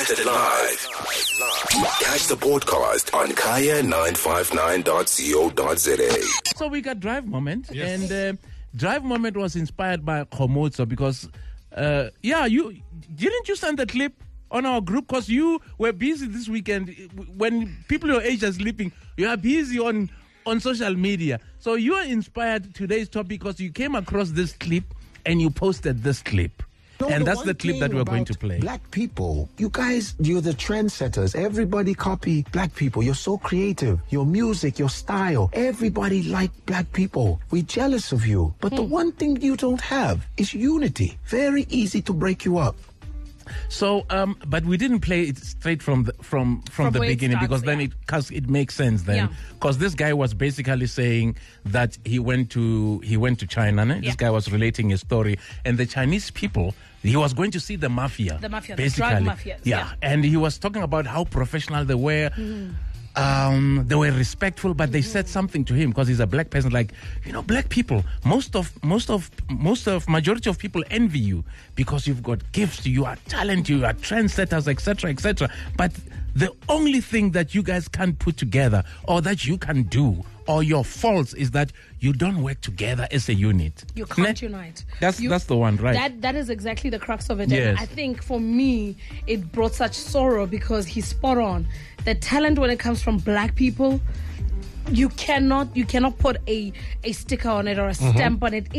Broadcasted live. Catch the podcast on kaya959.co.za. So we got Drive Moment, and Drive Moment was inspired by Khomotso because, you didn't you send the clip on our group because you were busy this weekend. When people your age are sleeping, you are busy on social media. So you are inspired today's topic because you came across this clip and you posted this clip. No, and that's the clip that we're going to play. Black people, you guys, you're the trendsetters. Everybody copy black people. You're so creative. Your music, your style. Everybody like black people. We're jealous of you. But the one thing you don't have is unity. Very easy to break you up. So, but we didn't play it straight from the beginning because then it makes sense then. Because this guy was basically saying that he went to China. This guy was relating his story, and the Chinese people, he was going to see the mafia. The mafia, basically. the drug mafia. Yeah, and he was talking about how professional they were. They were respectful, but they said something to him because he's a black person. Like, black people, majority of people envy you because you've got gifts, you are talent, you are trendsetters, etc., etc. But the only thing that you guys can't put together, or that you can do, or your faults, is that you don't work together as a unit. You can't unite. That's the one, right? That is exactly the crux of it. Yes. And I think for me, it brought such sorrow because he's spot on. The talent when it comes from black people, you cannot put a sticker on it or a stamp on it.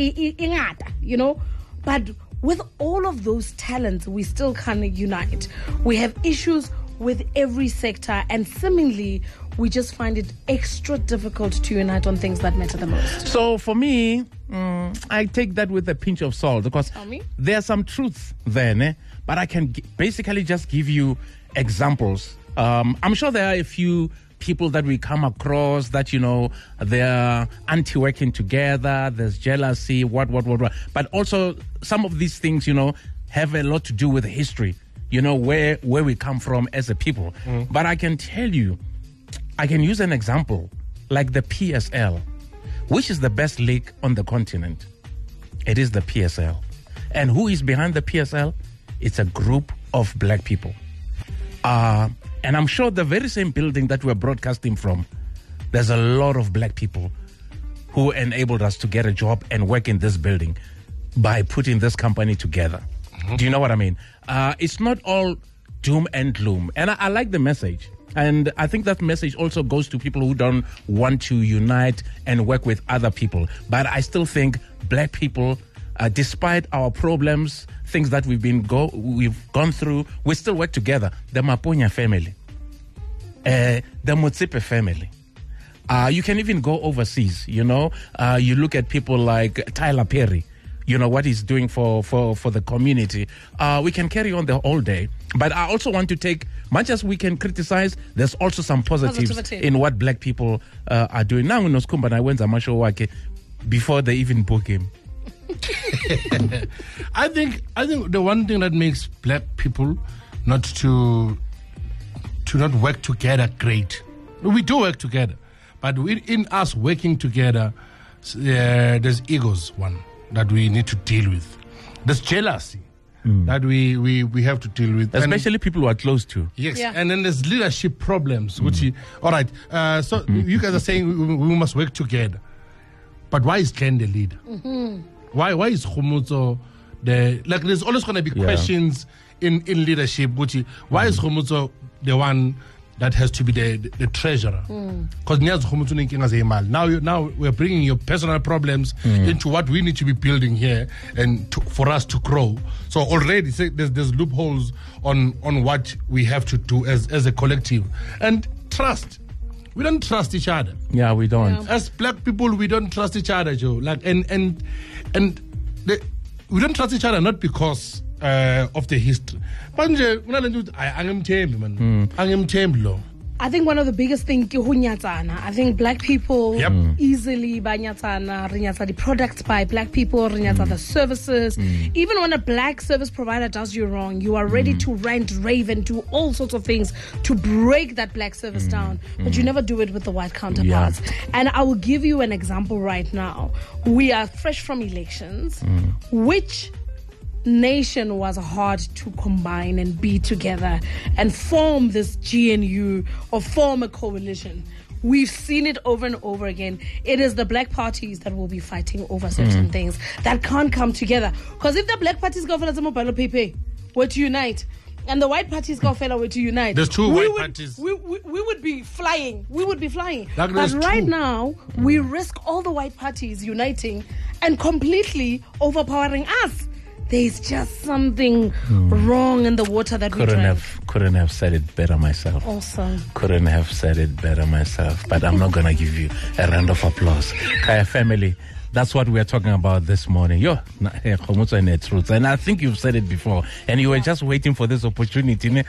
But with all of those talents, we still can't unite. We have issues with every sector, and seemingly we just find it extra difficult to unite on things that matter the most. So for me, I take that with a pinch of salt because there are some truths there, but I can basically just give you examples. I'm sure there are a few people that we come across that, they're anti-working together, there's jealousy, what. But also some of these things, have a lot to do with history, where we come from as a people. But I can tell you, I can use an example like the PSL, which is the best league on the continent. It is the PSL. And who is behind the PSL? It's a group of black people. And I'm sure the very same building that we're broadcasting from, there's a lot of black people who enabled us to get a job and work in this building by putting this company together. Do you know what I mean? It's not all doom and gloom. And I like the message. And I think that message also goes to people who don't want to unite and work with other people. But I still think black people, despite our problems, things that we've gone through, we still work together. The Maponya family, the Motsepe family. You can even go overseas, you look at people like Tyler Perry, what he's doing for the community. We can carry on the whole day. But I also want to take, much as we can criticize, there's also some positives in what black people are doing. Now, Noskumba na wenza masho wake before they even book him. I think the one thing that makes black people not not work together great. We do work together, but in us working together, there's egos one that we need to deal with. There's jealousy that we have to deal with, especially people who are close to. Yes, and then there's leadership problems. All right. So you guys are saying we must work together, but why is Glenn the leader? Why is Khomotso there's always going to be questions in leadership. Why is Khomotso the one that has to be the treasurer? Because now we're bringing your personal problems into what we need to be building here and for us to grow. So already there's loopholes on what we have to do as a collective. And trust. We don't trust each other. Yeah, we don't. Yeah. As black people, we don't trust each other, Joe. We don't trust each other not because of the history. I think one of the biggest things ke ho nyatsana. I think black people easily ba nyatsana, re nyatsa the products by black people, re nyatsa the services. Even when a black service provider does you wrong, you are ready to rant, rave, and do all sorts of things to break that black service down. But you never do it with the white counterparts. And I will give you an example right now. We are fresh from elections, which nation was hard to combine and be together and form this GNU or form a coalition. We've seen it over and over again. It is the black parties that will be fighting over certain things that can't come together. Because if the black parties go for the were to unite, and the white parties go were to unite, there's two white parties. We would be flying. We would be flying. But right now, we risk all the white parties uniting and completely overpowering us. There's just something wrong in the water that we drank. Couldn't have said it better myself. Awesome. Couldn't have said it better myself. But I'm not going to give you a round of applause. Kaya family, that's what we're talking about this morning. And I think you've said it before. And you were just waiting for this opportunity. We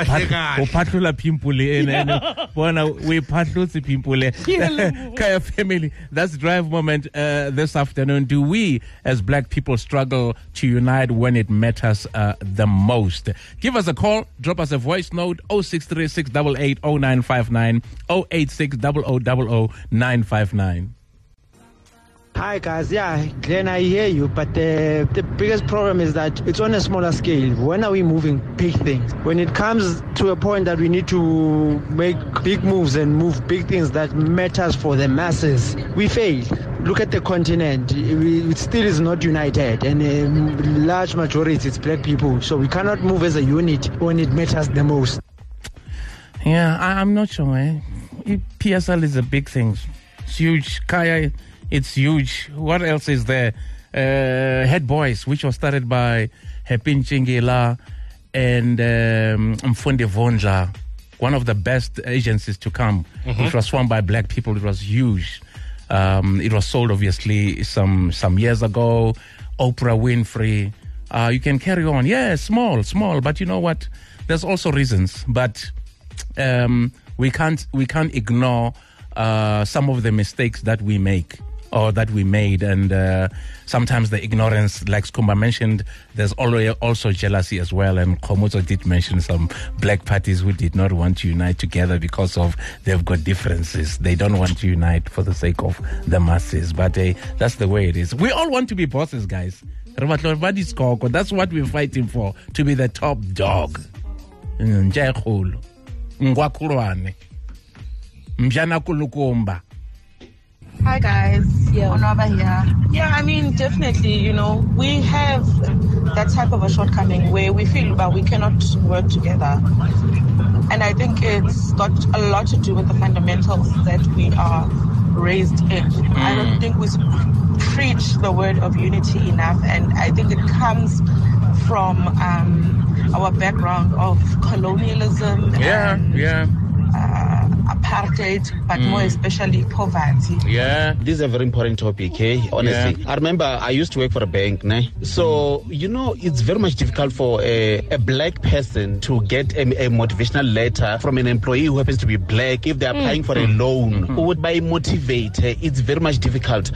Kaya family, that's Drive Moment this afternoon. Do we, as black people, struggle to unite when it matters the most? Give us a call. Drop us a voice note. 0636 88 0959 086 0000 959. Hi guys, yeah, Glenn, I hear you, but the biggest problem is that it's on a smaller scale. When are we moving big things? When it comes to a point that we need to make big moves and move big things that matters for the masses, we fail. Look at the continent, it still is not united, and a large majority it's black people, so we cannot move as a unit when it matters the most. Yeah, I'm not sure. PSL is a big thing. It's huge. Kaya, it's huge. What else is there? Head Boys, which was started by Hepin Chingela and Mfundi Vonja, one of the best agencies to come. It was formed by black people. It was huge. It was sold, obviously, some years ago. Oprah Winfrey. You can carry on. Yeah, small, but you know what? There's also reasons. But we can't ignore some of the mistakes that we make. Or that we made, and sometimes the ignorance, like Skumba mentioned, there's also jealousy as well, and Komoto did mention some black parties who did not want to unite together because of they've got differences. They don't want to unite for the sake of the masses, but that's the way it is. We all want to be bosses, guys. That's what we're fighting for, to be the top dog. Hi guys, Onwaba here. Yeah, I mean, definitely, we have that type of a shortcoming where we feel that we cannot work together. And I think it's got a lot to do with the fundamentals that we are raised in. I don't think we preach the word of unity enough, and I think it comes from our background of colonialism apartheid, but more especially poverty. Yeah, this is a very important topic, honestly. Yeah. I remember I used to work for a bank, so it's very much difficult for a black person to get a motivational letter from an employee who happens to be black if they're applying for a loan. Who would buy motivate? It's very much difficult.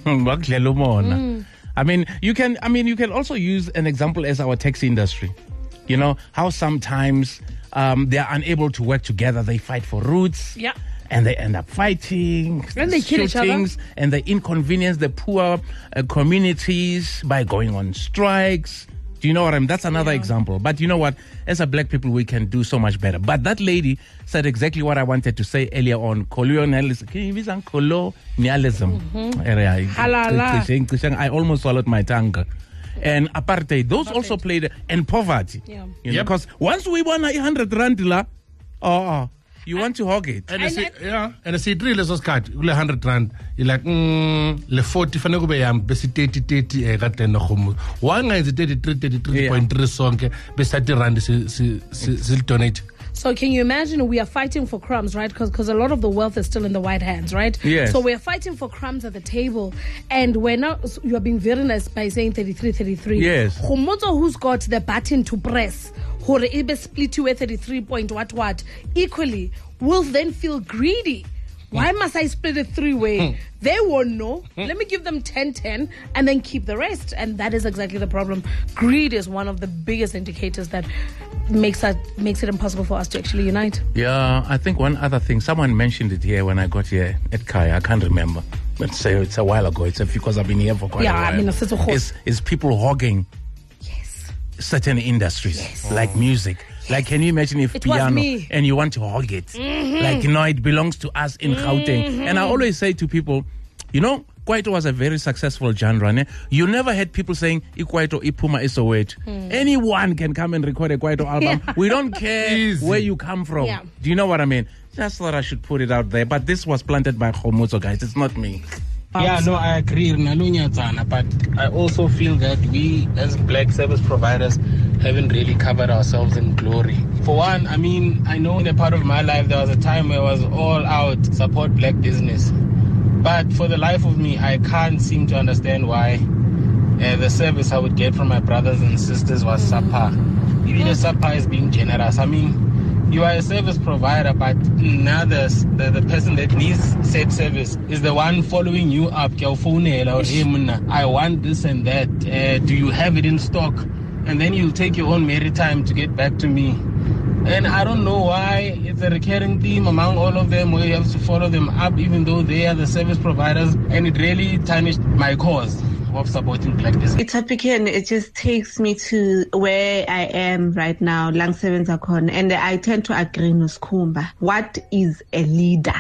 I mean, you can also use an example as our taxi industry. How sometimes they are unable to work together. They fight for routes. Yeah. And they end up fighting. And they kill each other. And they inconvenience the poor communities by going on strikes. Do you know what I mean? That's another example. But you know what? As a black people, we can do so much better. But that lady said exactly what I wanted to say earlier on. Colonialism. I almost swallowed my tongue. And apartheid, those also played, and poverty. Yeah. Because once we won 100 rand, you want to hog it. And I say 3 lesos card, 100 rand. You're like, le 40 fane go be yam be 30 ga tena go. One is 33.3 song be 30 rand se donate. So can you imagine we are fighting for crumbs, right? Because a lot of the wealth is still in the white hands, right? Yes. So we are fighting for crumbs at the table. And we're now, you are being very nice by saying 33. Yes. Khomoto, who's got the button to press, who ibe split to 33 point what, equally, will then feel greedy. Why must I split it 3-way? They won't know. Let me give them 10-10 and then keep the rest. And that is exactly the problem. Greed is one of the biggest indicators that makes it impossible for us to actually unite. Yeah, I think one other thing, someone mentioned it here when I got here at Kaya. I can't remember. But say it's a while ago. It's because I've been here for quite a while. I mean, is people hogging. Yes. certain industries, like music. Like, can you imagine if piano and you want to hog it? Like, it belongs to us in Gauteng. And I always say to people, Kwaito was a very successful genre. Ne? You never had people saying, Kwaito, Ipuma is Soweto. Anyone can come and record a Kwaito album. We don't care where you come from. Yeah. Do you know what I mean? Just thought I should put it out there. But this was planted by Khomotso, guys. It's not me. Yeah, no, I agree, but I also feel that we as black service providers haven't really covered ourselves in glory. For one, I mean, I know in a part of my life there was a time where I was all out support black business. But for the life of me, I can't seem to understand why the service I would get from my brothers and sisters was subpar. Even if subpar is being generous. I mean, you are a service provider, but now the person that needs said service is the one following you up. I want this and that. Do you have it in stock? And then you'll take your own merry time to get back to me. And I don't know why it's a recurring theme among all of them where you have to follow them up even though they are the service providers. And it really tarnished my cause of supporting black business. It's a and it just takes me to where I am right now, Lang Seven Zakon, and I tend to agree with Kumba. What is a leader?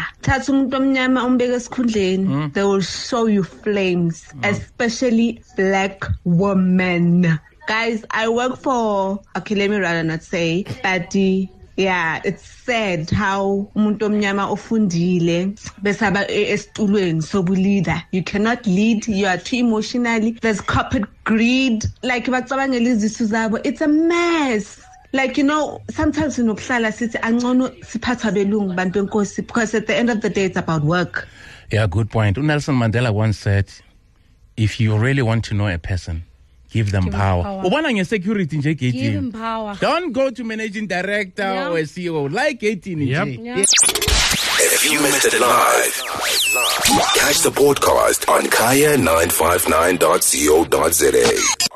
They will show you flames, especially black women. Guys, I work for, okay, let me rather not say, but yeah, it's sad how umuntu omnyama ofundile besaba estulweni sobuleader. You cannot lead, you are too emotionally. There's corporate greed. Like bacabangela izisu zabo. It's a mess. Like, sometimes sinokuhlala sithi angcono siphatha belungu bantu enkosi, because at the end of the day it's about work. Yeah, good point. Nelson Mandela once said, if you really want to know a person, give them power. Security, give them power. Don't go to managing director or a CEO. Like 18. If you missed it live, catch the podcast on kaya959.co.za.